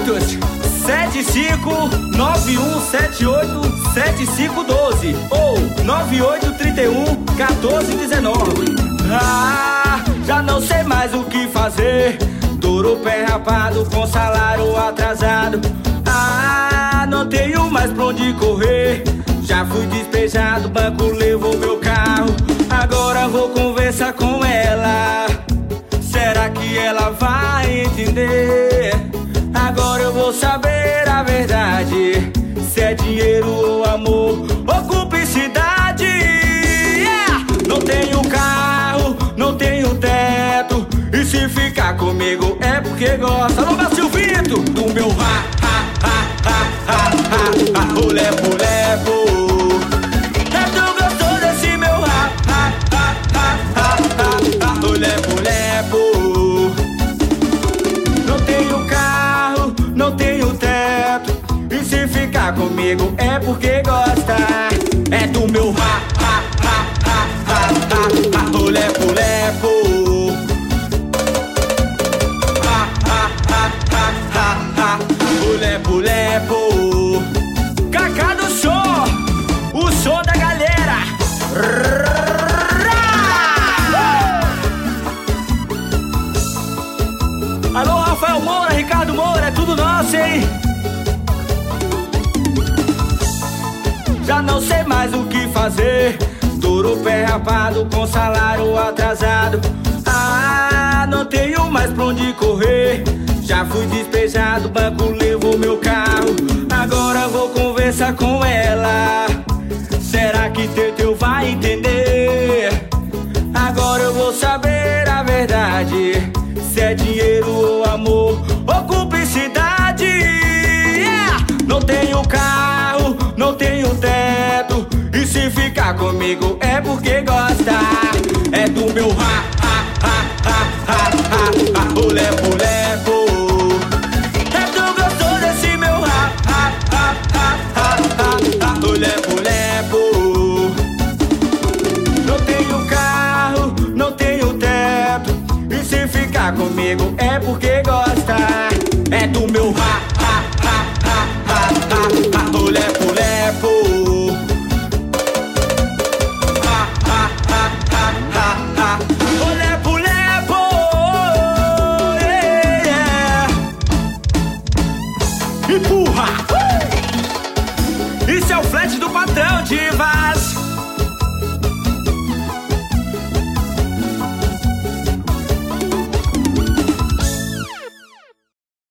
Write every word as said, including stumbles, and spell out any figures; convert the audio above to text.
contatos sete cinco nove um sete oito sete cinco um dois ou nove oito três um um quatro um nove. Ah, já não sei mais o que fazer. Duro pé rapado com salário atrasado. Ah, não tenho mais pra onde correr. Já fui despejado, o banco levou meu carro. Agora vou conversar com ela. Será que ela vai entender? Agora eu vou saber a verdade. Se é dinheiro ou amor ou cumplicidade. Yeah! Não tenho carro, não tenho teto. E se ficar comigo é porque gosta. Alô, meu Silvito, do meu ha, ha, ha, ha, ha, ha, ha, o lepo, lepo. É tão gostoso esse meu ha, ha, ha, ha, ha, ha, ha, o lepo, lepo. Não tenho carro, não tenho teto. E se ficar comigo é porque gosta. É do meu ha, ha, ha, ha, ha, ha, ha, o lepo, lepo. Lepo, lepo. Cacá do som, o som da galera. Alô, Rafael Moura, Ricardo Moura, é tudo nosso, hein? Já não sei mais o que fazer. Duro pé rapado com salário atrasado. Ah, não tenho mais pra onde correr. Já fui despejado, o banco levou meu carro. Agora vou conversar com ela. Será que Teteu vai entender? Agora eu vou saber a verdade. Se é dinheiro ou amor ou cumplicidade. Yeah! Não tenho carro, não tenho teto. E se ficar comigo é porque gosta. É do meu ha, ha, ha, ha, ha, ha, ha, o lepo, lepo. Lepo, lepo. Não tenho carro, não tenho teto. E se ficar comigo é porque gosta. É do meu